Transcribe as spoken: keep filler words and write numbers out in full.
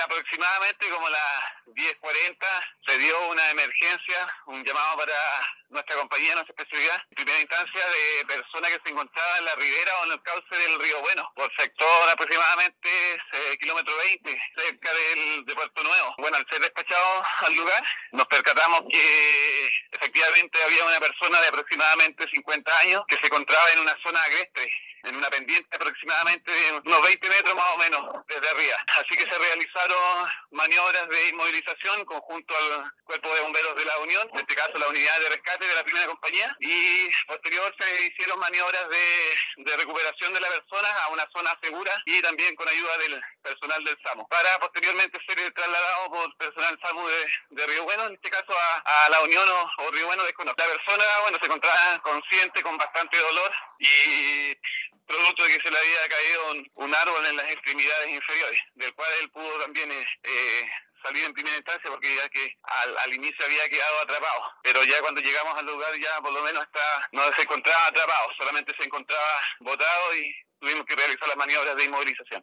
Aproximadamente como las diez cuarenta se dio una emergencia, un llamado para nuestra compañía, nuestra especialidad, en primera instancia de personas que se encontraban en la ribera o en el cauce del río Bueno, por sector aproximadamente eh, kilómetro veinte, cerca del, de Puerto Nuevo. Bueno, al ser despachados al lugar, nos percatamos que efectivamente había una persona de aproximadamente cincuenta años que se encontraba en una zona agreste, en una pendiente aproximadamente de unos veinte metros más o menos desde arriba. Así que se realizaron maniobras de inmovilización conjunto al Cuerpo de Bomberos de la Unión, en este caso la unidad de rescate de la primera compañía, y posterior se hicieron maniobras de, de recuperación de la persona a una zona segura y también con ayuda del personal del SAMU, para posteriormente ser trasladado por personal SAMU de, de Río Bueno, en este caso a, a la Unión o, o Río Bueno desconocido. La persona, bueno, se encontraba consciente, con bastante dolor y producto de que se le había caído un, un árbol en las extremidades inferiores, del cual él pudo también eh, salir en primera instancia porque ya que al, al inicio había quedado atrapado, pero ya cuando llegamos al lugar ya por lo menos está, no se encontraba atrapado, solamente se encontraba botado y tuvimos que realizar las maniobras de inmovilización.